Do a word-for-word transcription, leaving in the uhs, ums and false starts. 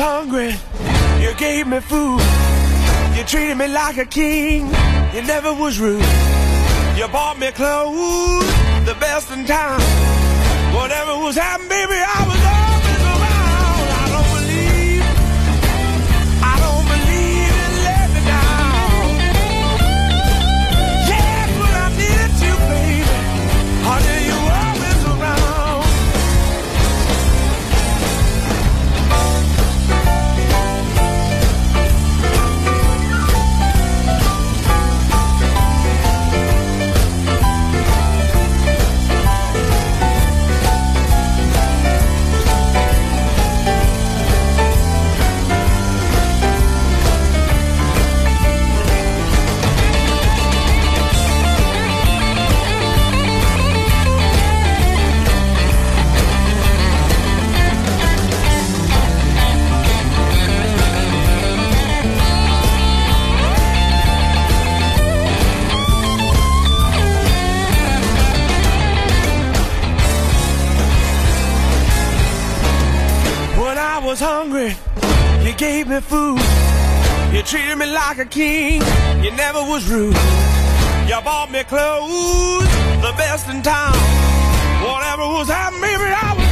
hungry, you gave me food. You treated me like a king, you never was rude. You bought me clothes, the best in town. Whatever was happening, baby, I was always around. I don't believe, I don't believe you let me down. Yes, when I needed you, baby, honey, you were always around. I was hungry, you gave me food. You treated me like a king, you never was rude. You bought me clothes, the best in town. Whatever was happening, baby, I was